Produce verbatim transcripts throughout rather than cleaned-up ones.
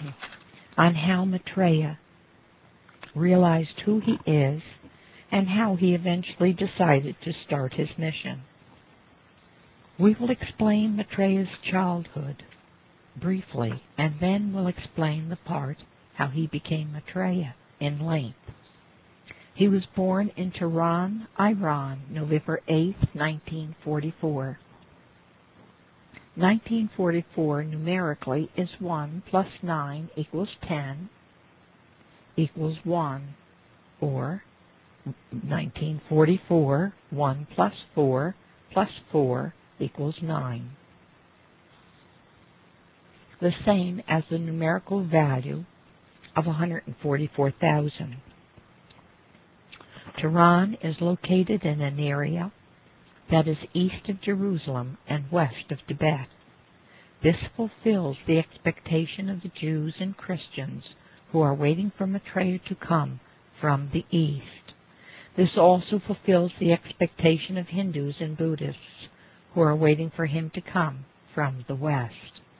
on how Maitreya realized who he is and how he eventually decided to start his mission. We will explain Maitreya's childhood briefly, and then we'll explain the part how he became Maitreya in length. He was born in Tehran, Iran, November eighth, nineteen forty-four. nineteen forty-four numerically is one plus nine equals ten equals one, or nineteen forty-four, one plus four plus four equals nine. The same as the numerical value of one hundred forty-four thousand. Tehran is located in an area that is east of Jerusalem and west of Tibet. This fulfills the expectation of the Jews and Christians who are waiting for Maitreya to come from the east. This also fulfills the expectation of Hindus and Buddhists who are waiting for him to come from the west.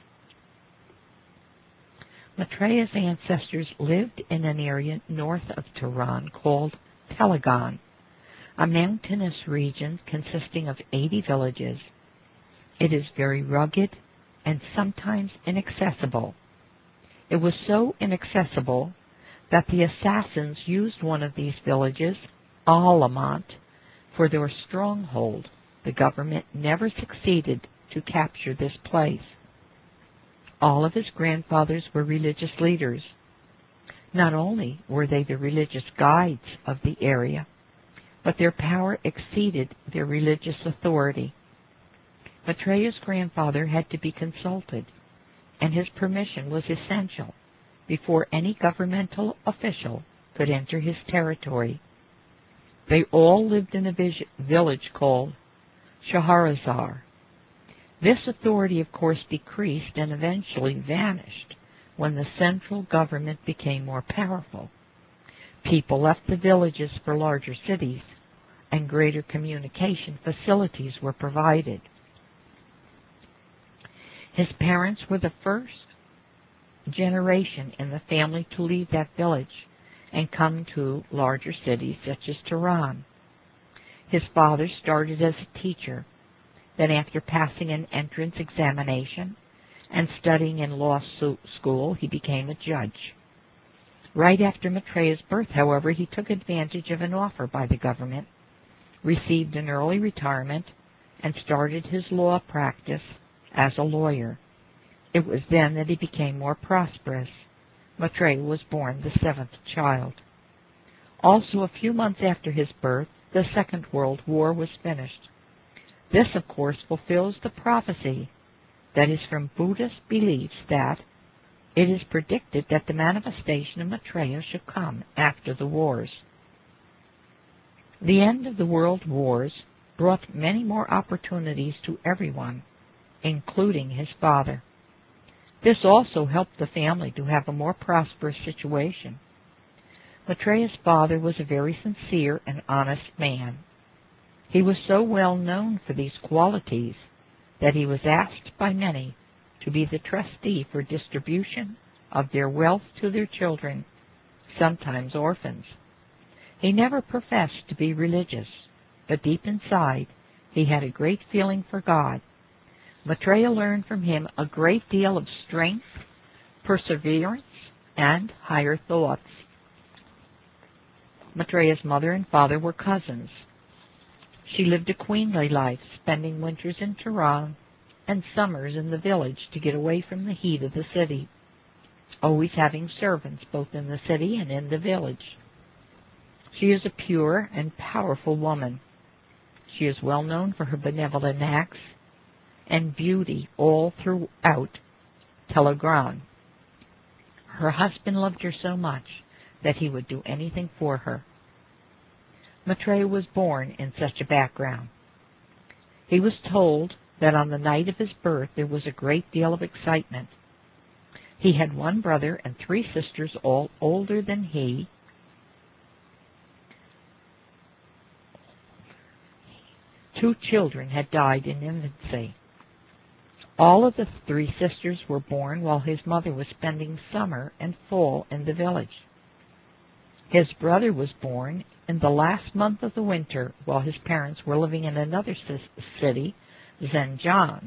Maitreya's ancestors lived in an area north of Tehran called Telegon, a mountainous region consisting of eighty villages. It is very rugged and sometimes inaccessible. It was so inaccessible that the assassins used one of these villages, Alamant, for their stronghold. The government never succeeded to capture this place. All of his grandfathers were religious leaders. Not only were they the religious guides of the area, but their power exceeded their religious authority. Maitreya's grandfather had to be consulted, and his permission was essential before any governmental official could enter his territory. They all lived in a village called Shaharazar. This authority, of course, decreased and eventually vanished when the central government became more powerful. People left the villages for larger cities, and greater communication facilities were provided. His parents were the first generation in the family to leave that village and come to larger cities such as Tehran. His father started as a teacher. Then, after passing an entrance examination and studying in law school, he became a judge. Right after Maitreya's birth, however, he took advantage of an offer by the government, received an early retirement, and started his law practice as a lawyer. It was then that he became more prosperous. Maitreya was born the seventh child. Also, a few months after his birth, the Second World War was finished. This, of course, fulfills the prophecy that is from Buddhist beliefs that it is predicted that the manifestation of Maitreya should come after the wars. The end of the world wars brought many more opportunities to everyone, including his father. This also helped the family to have a more prosperous situation. Maitreya's father was a very sincere and honest man. He was so well known for these qualities that he was asked by many to be the trustee for distribution of their wealth to their children, sometimes orphans. He never professed to be religious, but deep inside he had a great feeling for God. Maitreya learned from him a great deal of strength, perseverance, and higher thoughts. Maitreya's mother and father were cousins. She lived a queenly life, spending winters in Tehran and summers in the village to get away from the heat of the city, always having servants both in the city and in the village. She is a pure and powerful woman. She is well known for her benevolent acts and beauty all throughout Telegram. Her husband loved her so much that he would do anything for her. Maitreya was born in such a background. He was told that on the night of his birth there was a great deal of excitement. He had one brother and three sisters, all older than he. Two children had died in infancy. All of the three sisters were born while his mother was spending summer and fall in the village. His brother was born in the last month of the winter while his parents were living in another city, Zanjan.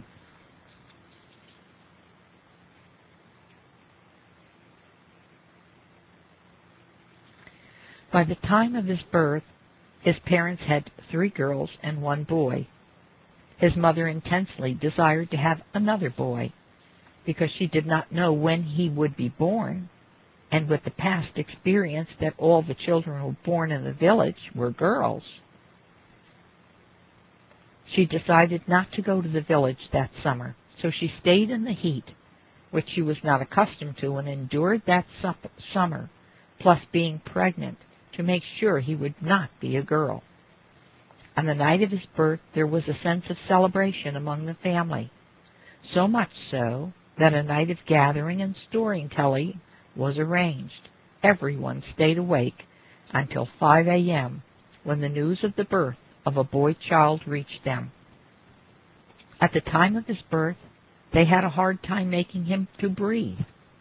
By the time of his birth, his parents had three girls and one boy. His mother intensely desired to have another boy because she did not know when he would be born, and with the past experience that all the children who were born in the village were girls. She decided not to go to the village that summer, so she stayed in the heat, which she was not accustomed to, and endured that summer, plus being pregnant, to make sure he would not be a girl. On the night of his birth, there was a sense of celebration among the family, so much so that a night of gathering and storytelling was arranged. Everyone stayed awake until five a m when the news of the birth of a boy child reached them. At the time of his birth, they had a hard time making him to breathe.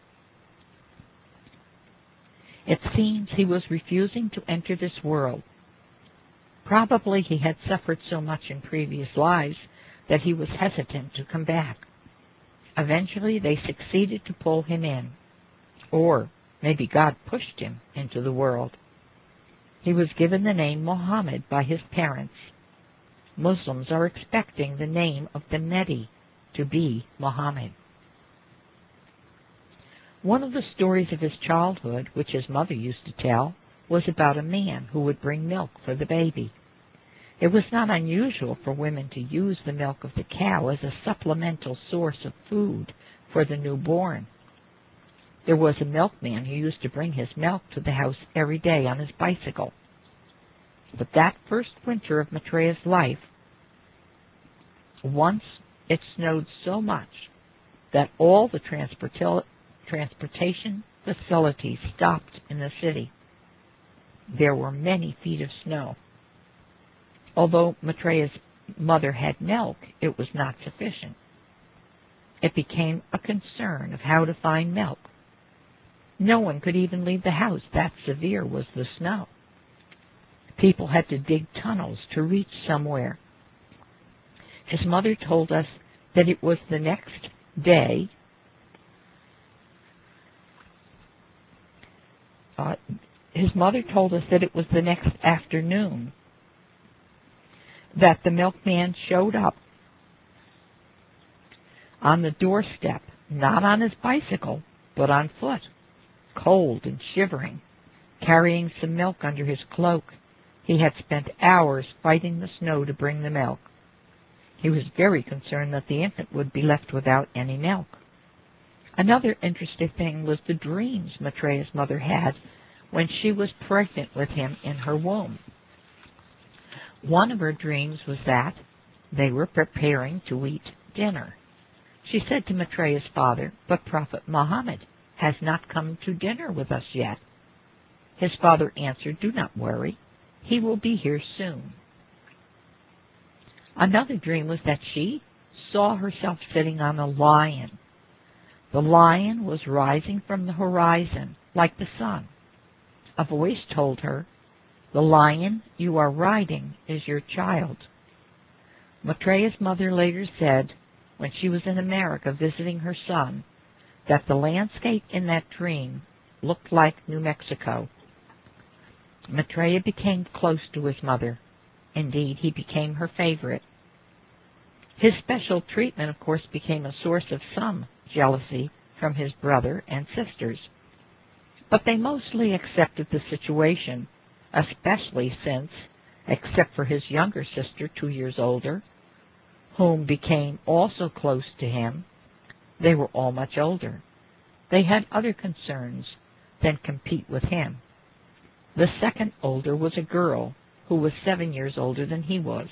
It seems he was refusing to enter this world. Probably he had suffered so much in previous lives that he was hesitant to come back. Eventually they succeeded to pull him in, or maybe God pushed him into the world. He was given the name Muhammad by his parents. Muslims are expecting the name of the Mehdi to be Muhammad. One of the stories of his childhood, which his mother used to tell, was about a man who would bring milk for the baby. It was not unusual for women to use the milk of the cow as a supplemental source of food for the newborn. There was a milkman who used to bring his milk to the house every day on his bicycle. But that first winter of Maitreya's life, once it snowed so much that all the transporta- transportation facilities stopped in the city. There were many feet of snow. Although Maitreya's mother had milk, it was not sufficient. It became a concern of how to find milk. No one could even leave the house, that severe was the snow. People had to dig tunnels to reach somewhere. His mother told us that it was the next day uh, his mother told us that it was the next afternoon that the milkman showed up on the doorstep, not on his bicycle, but on foot, cold and shivering, carrying some milk under his cloak. He had spent hours fighting the snow to bring the milk. He was very concerned that the infant would be left without any milk. Another interesting thing was the dreams Maitreya's mother had when she was pregnant with him in her womb. One of her dreams was that they were preparing to eat dinner. She said to Maitreya's father, "But Prophet Muhammad has not come to dinner with us yet." His father answered, "Do not worry. He will be here soon." Another dream was that she saw herself sitting on a lion. The lion was rising from the horizon like the sun. A voice told her, "The lion you are riding is your child." Maitreya's mother later said, when she was in America visiting her son, that the landscape in that dream looked like New Mexico. Maitreya became close to his mother. Indeed, he became her favorite. His special treatment, of course, became a source of some jealousy from his brother and sisters. But they mostly accepted the situation, especially since, except for his younger sister, two years older, whom became also close to him, they were all much older. They had other concerns than compete with him. The second older was a girl who was seven years older than he was.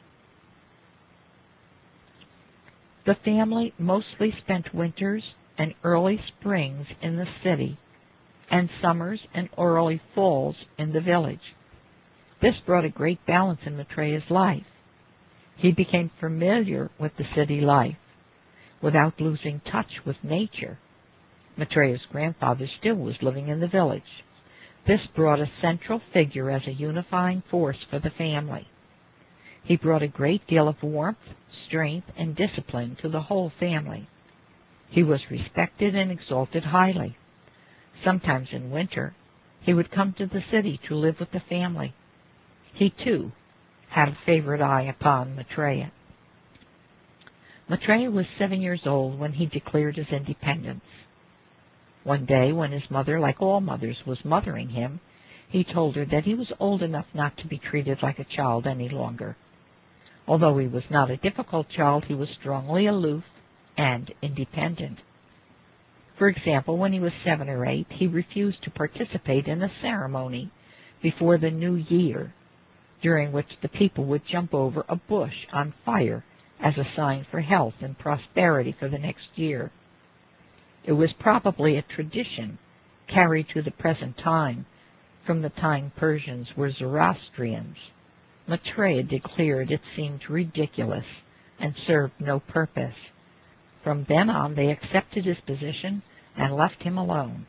The family mostly spent winters and early springs in the city, and summers and early falls in the village. This brought a great balance in Maitreya's life. He became familiar with the city life. without losing touch with nature. Matreya's grandfather still was living in the village. This brought a central figure as a unifying force for the family. He brought a great deal of warmth, strength, and discipline to the whole family. He was respected and exalted highly. Sometimes in winter, he would come to the city to live with the family. He, too, had a favorite eye upon Matreya. Matreya was seven years old when he declared his independence. One day, when his mother, like all mothers, was mothering him, he told her that he was old enough not to be treated like a child any longer. Although he was not a difficult child, he was strongly aloof and independent. For example, when he was seven or eight, he refused to participate in a ceremony before the new year, during which the people would jump over a bush on fire as a sign for health and prosperity for the next year. It was probably a tradition carried to the present time from the time Persians were Zoroastrians. Matreya declared it seemed ridiculous and served no purpose. From then on, they accepted his position and left him alone.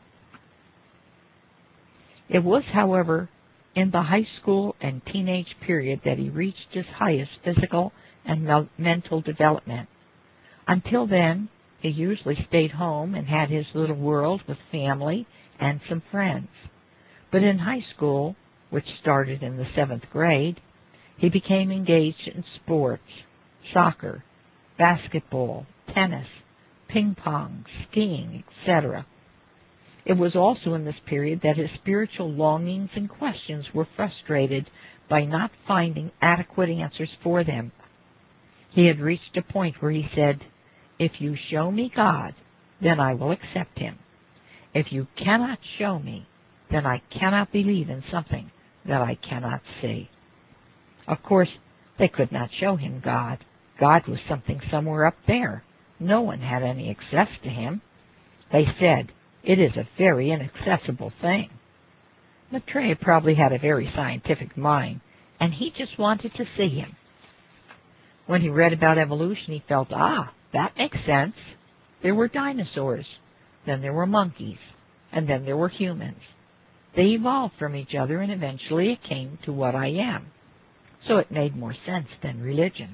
It was, however, in the high school and teenage period that he reached his highest physical and mental development. Until then, he usually stayed home and had his little world with family and some friends. But in high school, which started in the seventh grade, he became engaged in sports, soccer, basketball, tennis, ping pong, skiing, et cetera. It was also in this period that his spiritual longings and questions were frustrated by not finding adequate answers for them. He had reached a point where he said, "If you show me God, then I will accept him. If you cannot show me, then I cannot believe in something that I cannot see." Of course, they could not show him God. God was something somewhere up there. No one had any access to him. They said, "It is a very inaccessible thing." Matreya probably had a very scientific mind, and he just wanted to see him. When he read about evolution, he felt, ah, that makes sense. There were dinosaurs, then there were monkeys, and then there were humans. They evolved from each other, and eventually it came to what I am. So it made more sense than religion.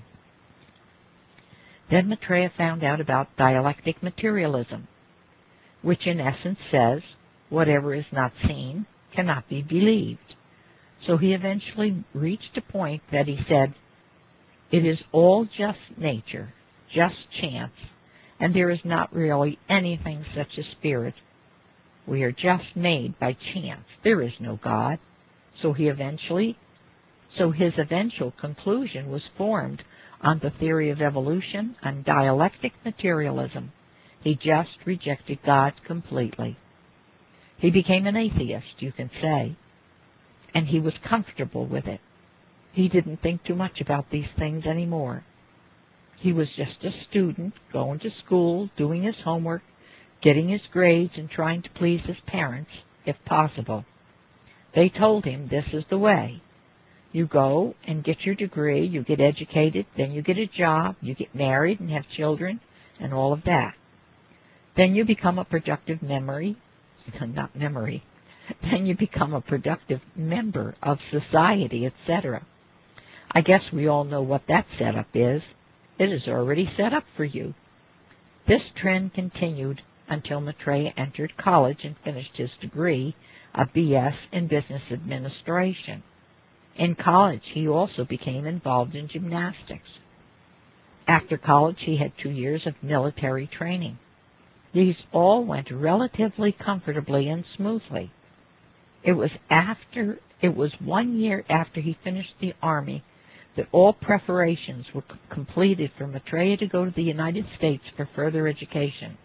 Then Matreya found out about dialectic materialism, which in essence says, whatever is not seen cannot be believed. So he eventually reached a point that he said, it is all just nature, just chance, and there is not really anything such as spirit. We are just made by chance. There is no God. So he eventually, so his eventual conclusion was formed on the theory of evolution and dialectic materialism. He just rejected God completely. He became an atheist, you can say, and he was comfortable with it. He didn't think too much about these things anymore. He was just a student, going to school, doing his homework, getting his grades, and trying to please his parents, if possible. They told him this is the way. You go and get your degree, you get educated, then you get a job, you get married and have children, and all of that. Then you become a productive memory, not memory, then you become a productive member of society, et cetera. I guess we all know what that setup is. It is already set up for you. This trend continued until Matreya entered college and finished his degree, a B S in business administration. In college, he also became involved in gymnastics. After college, he had two years of military training. These all went relatively comfortably and smoothly. It was after, it was one year after he finished the Army that all preparations were c- completed for Matreya to go to the United States for further education.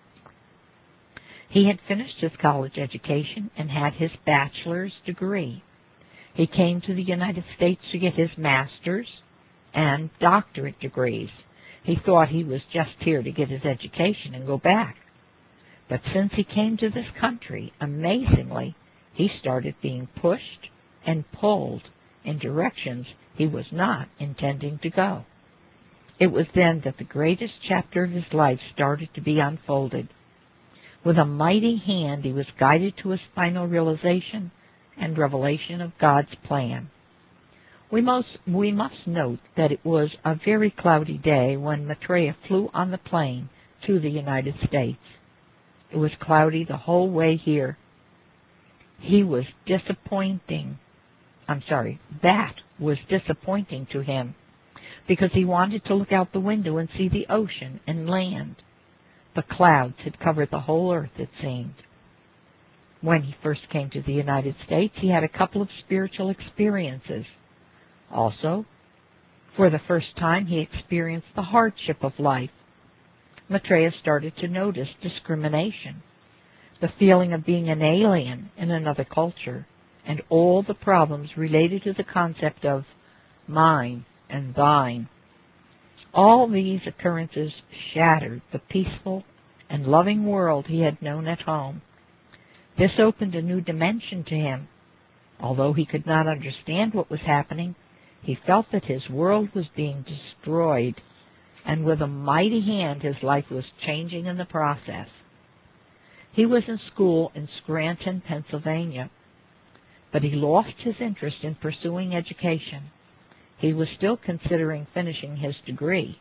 He had finished his college education and had his bachelor's degree. He came to the United States to get his master's and doctorate degrees. He thought he was just here to get his education and go back. But since he came to this country, amazingly, he started being pushed and pulled in directions he was not intending to go. It was then that the greatest chapter of his life started to be unfolded. With a mighty hand, he was guided to his final realization and revelation of God's plan. We must, we must note that it was a very cloudy day when Maitreya flew on the plane to the United States. It was cloudy the whole way here. He was disappointing. I'm sorry, that was disappointing to him because he wanted to look out the window and see the ocean and land. The clouds had covered the whole earth, it seemed. When he first came to the United States, he had a couple of spiritual experiences. Also, for the first time, he experienced the hardship of life. Maitreya started to notice discrimination, the feeling of being an alien in another culture, and all the problems related to the concept of mine and thine. All these occurrences shattered the peaceful and loving world he had known at home. This opened a new dimension to him. Although he could not understand what was happening, he felt that his world was being destroyed, and with a mighty hand his life was changing in the process. He was in school in Scranton, Pennsylvania, but he lost his interest in pursuing education. He was still considering finishing his degree.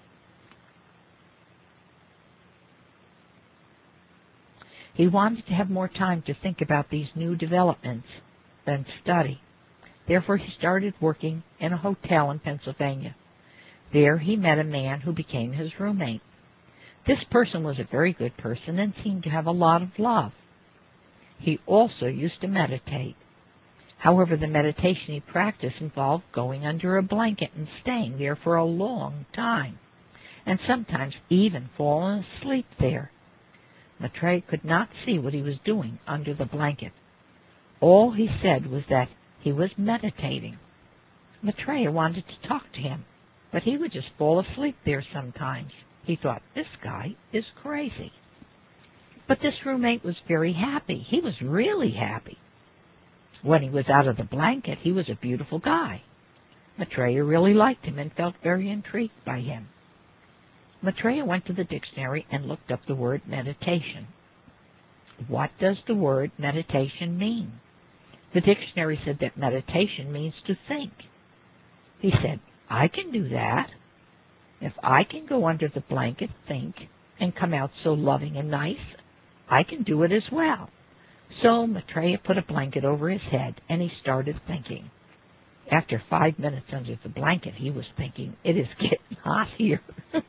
He wanted to have more time to think about these new developments than study. Therefore, he started working in a hotel in Pennsylvania. There he met a man who became his roommate. This person was a very good person and seemed to have a lot of love. He also used to meditate. However, the meditation he practiced involved going under a blanket and staying there for a long time, and sometimes even falling asleep there. Maitreya could not see what he was doing under the blanket. All he said was that he was meditating. Maitreya wanted to talk to him, but he would just fall asleep there sometimes. He thought, this guy is crazy. But this roommate was very happy. He was really happy. When he was out of the blanket, he was a beautiful guy. Maitreya really liked him and felt very intrigued by him. Maitreya went to the dictionary and looked up the word meditation. What does the word meditation mean? The dictionary said that meditation means to think. He said, I can do that. If I can go under the blanket, think, and come out so loving and nice, I can do it as well. So Maitreya put a blanket over his head, and he started thinking. After five minutes under the blanket, he was thinking, it is getting hot here.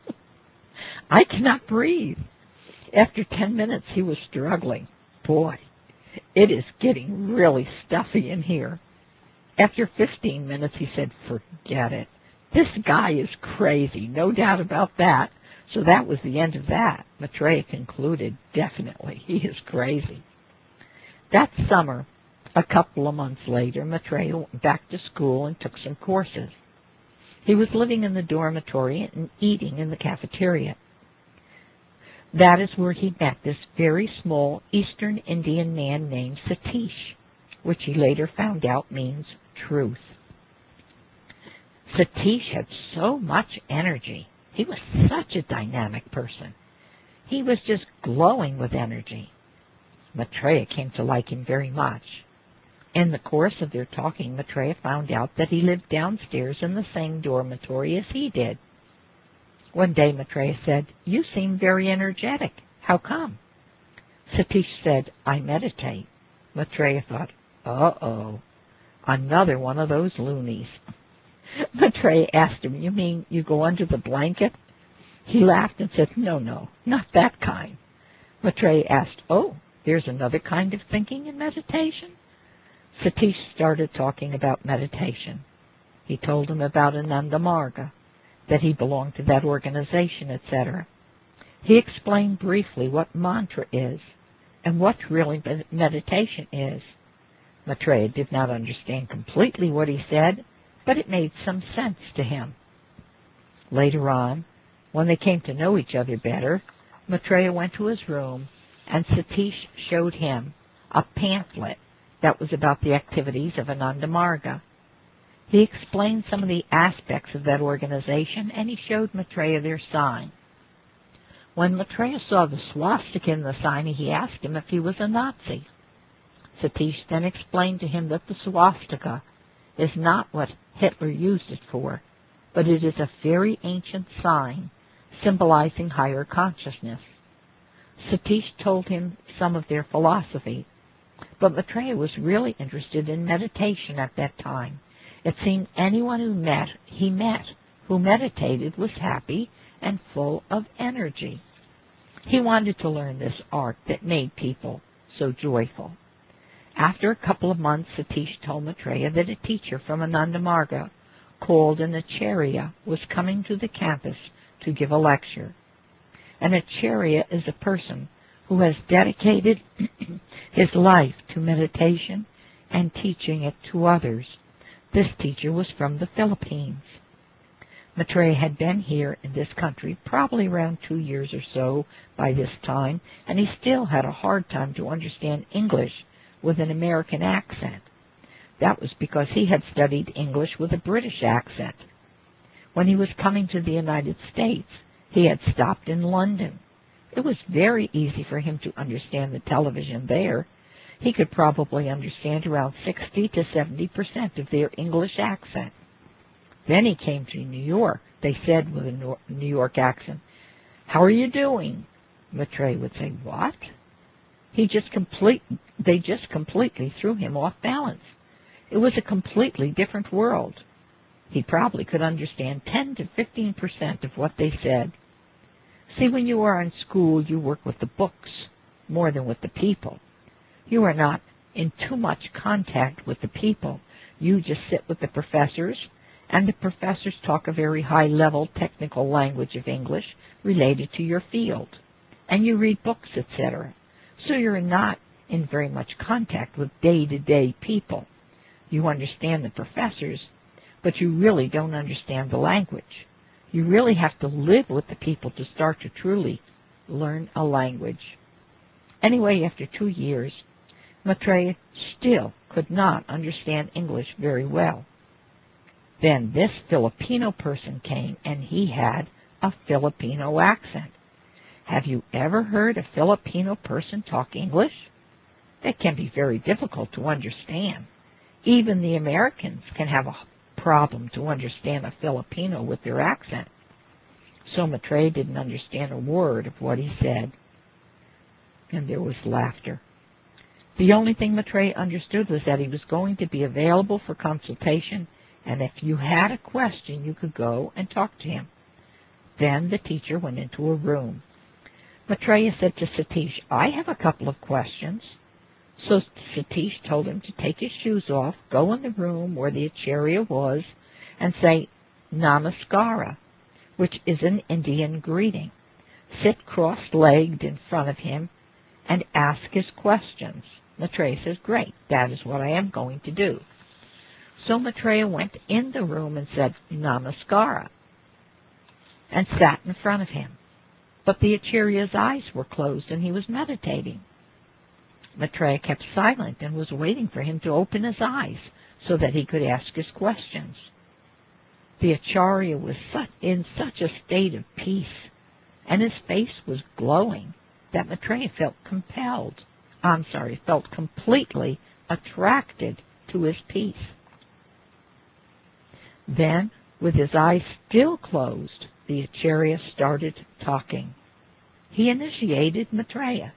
I cannot breathe. After ten minutes, he was struggling. Boy, it is getting really stuffy in here. After fifteen minutes, he said, forget it. This guy is crazy, no doubt about that. So that was the end of that. Maitreya concluded, definitely, he is crazy. That summer, a couple of months later, Maitreya went back to school and took some courses. He was living in the dormitory and eating in the cafeteria. That is where he met this very small Eastern Indian man named Satish, which he later found out means truth. Satish had so much energy. He was such a dynamic person. He was just glowing with energy. Maitreya came to like him very much. In the course of their talking, Maitreya found out that he lived downstairs in the same dormitory as he did. One day Maitreya said, you seem very energetic. How come? Satish said, I meditate. Maitreya thought, uh-oh, another one of those loonies. Maitreya asked him, you mean you go under the blanket? He laughed and said, no, no, not that kind. Maitreya asked, oh, there's another kind of thinking in meditation? Satish started talking about meditation. He told him about Ananda Marga, that he belonged to that organization, et cetera. He explained briefly what mantra is and what really meditation is. Maitreya did not understand completely what he said, but it made some sense to him. Later on, when they came to know each other better, Maitreya went to his room, and Satish showed him a pamphlet that was about the activities of Ananda Marga. He explained some of the aspects of that organization, and he showed Maitreya their sign. When Maitreya saw the swastika in the sign, he asked him if he was a Nazi. Satish then explained to him that the swastika is not what Hitler used it for, but it is a very ancient sign symbolizing higher consciousness. Satish told him some of their philosophy, but Maitreya was really interested in meditation at that time. It seemed anyone who met, he met, who meditated was happy and full of energy. He wanted to learn this art that made people so joyful. After a couple of months, Satish told Maitreya that a teacher from Ananda Marga called an Acharya was coming to the campus to give a lecture. An Acharya is a person who has dedicated his life to meditation and teaching it to others. This teacher was from the Philippines. Maitreya had been here in this country probably around two years or so by this time, and he still had a hard time to understand English with an American accent. That was because he had studied English with a British accent. When he was coming to the United States, he had stopped in London. It was very easy for him to understand the television there. He could probably understand around sixty to seventy percent of their English accent. Then he came to New York. They said with a New York accent, "How are you doing?" Maitreya would say, "What?" He just complete, they just completely threw him off balance. It was a completely different world. He probably could understand ten to fifteen percent of what they said. See, when you are in school, you work with the books more than with the people. You are not in too much contact with the people. You just sit with the professors, and the professors talk a very high-level technical language of English related to your field, and you read books, et cetera. So you're not in very much contact with day-to-day people. You understand the professors, but you really don't understand the language. You really have to live with the people to start to truly learn a language. Anyway, after two years, Maitreya still could not understand English very well. Then this Filipino person came, and he had a Filipino accent. Have you ever heard a Filipino person talk English? That can be very difficult to understand. Even the Americans can have a problem to understand a Filipino with their accent. So Maitreya didn't understand a word of what he said. And there was laughter. The only thing Maitreya understood was that he was going to be available for consultation, and if you had a question, you could go and talk to him. Then the teacher went into a room. Maitreya said to Satish, "I have a couple of questions." So Satish told him to take his shoes off, go in the room where the Acharya was, and say Namaskara, which is an Indian greeting. Sit cross-legged in front of him and ask his questions. Maitreya says, "Great, that is what I am going to do." So Maitreya went in the room and said Namaskara and sat in front of him. But the Acharya's eyes were closed and he was meditating. Maitreya kept silent and was waiting for him to open his eyes so that he could ask his questions. The Acharya was in such a state of peace, and his face was glowing, that Maitreya felt compelled, I'm sorry, felt completely attracted to his peace. Then, with his eyes still closed, the Acharya started talking. He initiated Maitreya.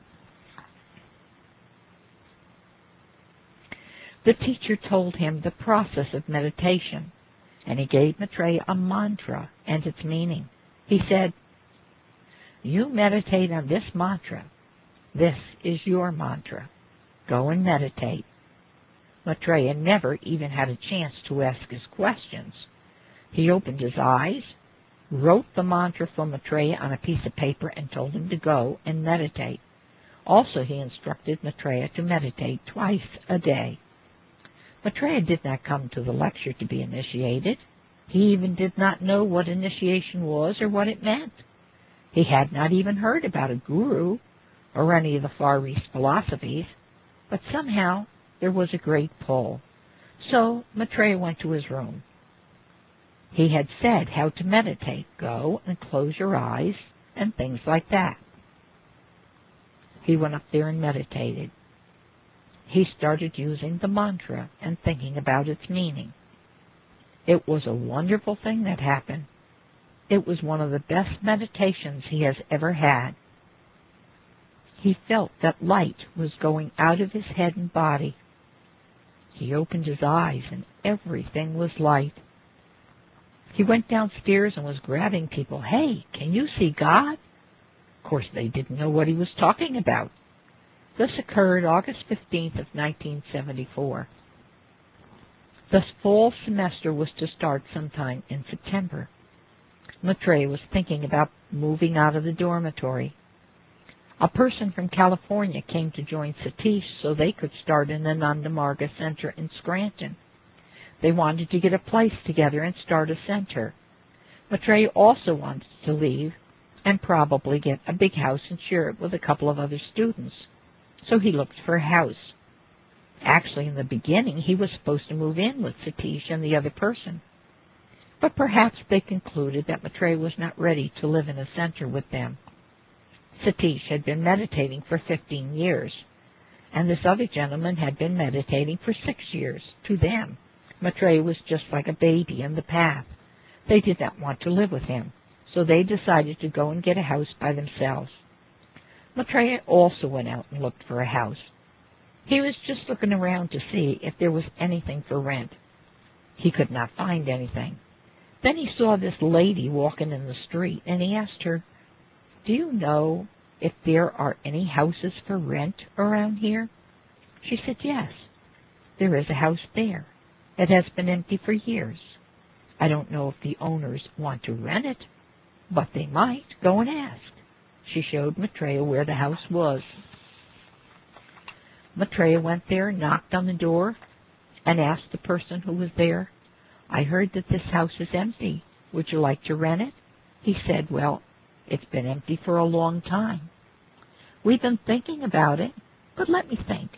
The teacher told him the process of meditation, and he gave Maitreya a mantra and its meaning. He said, "You meditate on this mantra. This is your mantra. Go and meditate." Maitreya never even had a chance to ask his questions. He opened his eyes, wrote the mantra for Maitreya on a piece of paper, and told him to go and meditate. Also, he instructed Maitreya to meditate twice a day. Maitreya did not come to the lecture to be initiated. He even did not know what initiation was or what it meant. He had not even heard about a guru or any of the Far East philosophies, but somehow there was a great pull. So Maitreya went to his room. He had said how to meditate, go and close your eyes, and things like that. He went up there and meditated. He started using the mantra and thinking about its meaning. It was a wonderful thing that happened. It was one of the best meditations he has ever had. He felt that light was going out of his head and body. He opened his eyes and everything was light. He went downstairs and was grabbing people. Hey, can you see God? Of course, they didn't know what he was talking about. This occurred August fifteenth of nineteen seventy-four. The fall semester was to start sometime in September. Maitreya was thinking about moving out of the dormitory. A person from California came to join Satish so they could start in the Nanda Marga Center in Scranton. They wanted to get a place together and start a center. Maitreya also wanted to leave and probably get a big house and share it with a couple of other students. So he looked for a house. Actually, in the beginning, he was supposed to move in with Satish and the other person. But perhaps they concluded that Maitreya was not ready to live in a center with them. Satish had been meditating for fifteen years, and this other gentleman had been meditating for six years. To them, Maitreya was just like a baby in the path. They did not want to live with him, so they decided to go and get a house by themselves. Maitreya also went out and looked for a house. He was just looking around to see if there was anything for rent. He could not find anything. Then he saw this lady walking in the street, and he asked her, "Do you know if there are any houses for rent around here?" She said, "Yes, there is a house there. It has been empty for years. I don't know if the owners want to rent it, but they might. Go and ask." She showed Maitreya where the house was. Maitreya went there, knocked on the door, and asked the person who was there, "I heard that this house is empty. Would you like to rent it?" He said, "Well, it's been empty for a long time. We've been thinking about it, but let me think."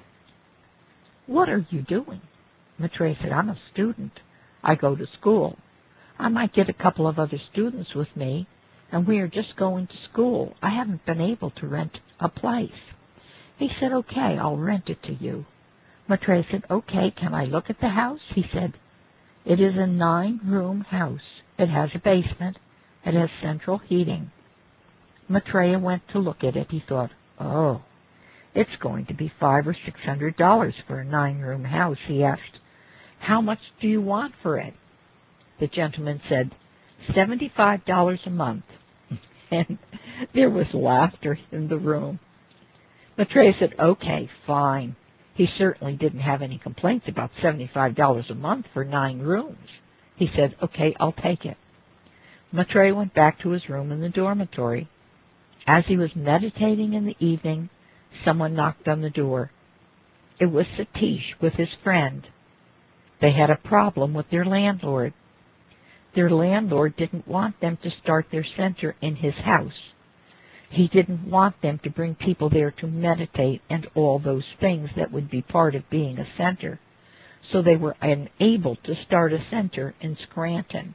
"What are you doing?" Maitreya said, "I'm a student. I go to school. I might get a couple of other students with me, and we are just going to school. I haven't been able to rent a place." He said, "Okay, I'll rent it to you." Maitreya said, "Okay, can I look at the house?" He said, "It is a nine-room house. It has a basement. It has central heating." Maitreya went to look at it. He thought, "Oh, it's going to be five or six hundred dollars for a nine-room house." He asked, "How much do you want for it?" The gentleman said, seventy-five dollars a month. And there was laughter in the room. Maitreya said, "Okay, fine." He certainly didn't have any complaints about seventy-five dollars a month for nine rooms. He said, "Okay, I'll take it." Maitreya went back to his room in the dormitory. As he was meditating in the evening, someone knocked on the door. It was Satish with his friend. They had a problem with their landlord. Their landlord didn't want them to start their center in his house. He didn't want them to bring people there to meditate and all those things that would be part of being a center. So they were unable to start a center in Scranton.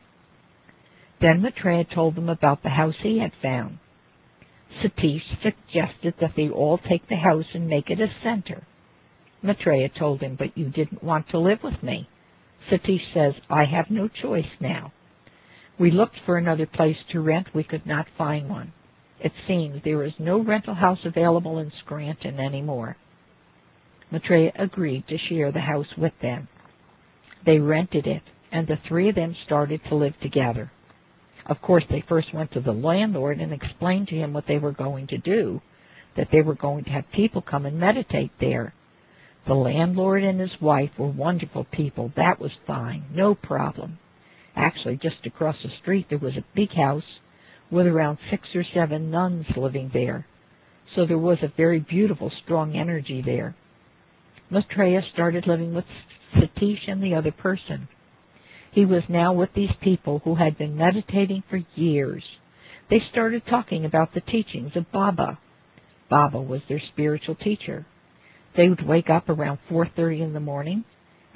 Then Maitreya told them about the house he had found. Satish suggested that they all take the house and make it a center. Maitreya told him, "But you didn't want to live with me." Satish says, "I have no choice now. We looked for another place to rent. We could not find one. It seems there is no rental house available in Scranton anymore." Maitreya agreed to share the house with them. They rented it, and the three of them started to live together. Of course, they first went to the landlord and explained to him what they were going to do, that they were going to have people come and meditate there. The landlord and his wife were wonderful people. That was fine, no problem. Actually, just across the street there was a big house with around six or seven nuns living there. So there was a very beautiful, strong energy there. Maitreya started living with Satish and the other person. He was now with these people who had been meditating for years. They started talking about the teachings of Baba. Baba was their spiritual teacher. They would wake up around four thirty in the morning,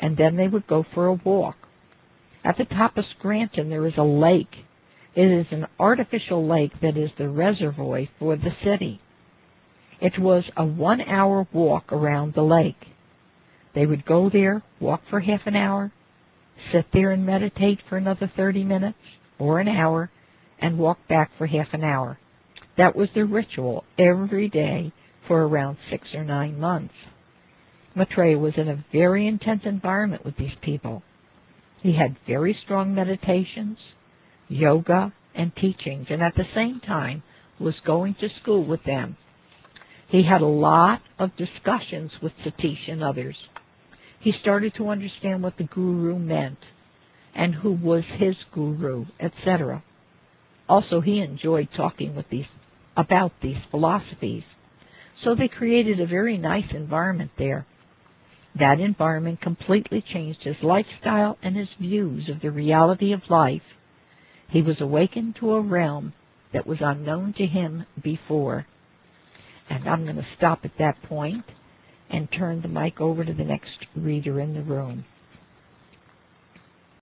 and then they would go for a walk. At the top of Scranton there is a lake. It is an artificial lake that is the reservoir for the city. It was a one-hour walk around the lake. They would go there, walk for half an hour, sit there and meditate for another thirty minutes or an hour, and walk back for half an hour. That was their ritual every day for around six or nine months. Maitreya was in a very intense environment with these people. He had very strong meditations, yoga, and teachings, and at the same time was going to school with them. He had a lot of discussions with Satish and others. He started to understand what the guru meant and who was his guru, et cetera. Also, he enjoyed talking with these about these philosophies. So they created a very nice environment there. That environment completely changed his lifestyle and his views of the reality of life. He was awakened to a realm that was unknown to him before. And I'm going to stop at that point and turn the mic over to the next reader in the room.